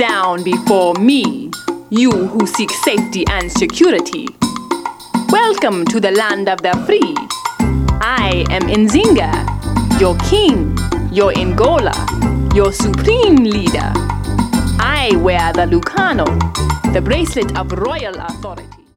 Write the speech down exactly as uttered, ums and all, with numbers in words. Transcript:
down before me, you who seek safety and security. Welcome to the land of the free. I am Nzinga, your king, your Ngola, your supreme leader. I wear the Lucano, the bracelet of royal authority.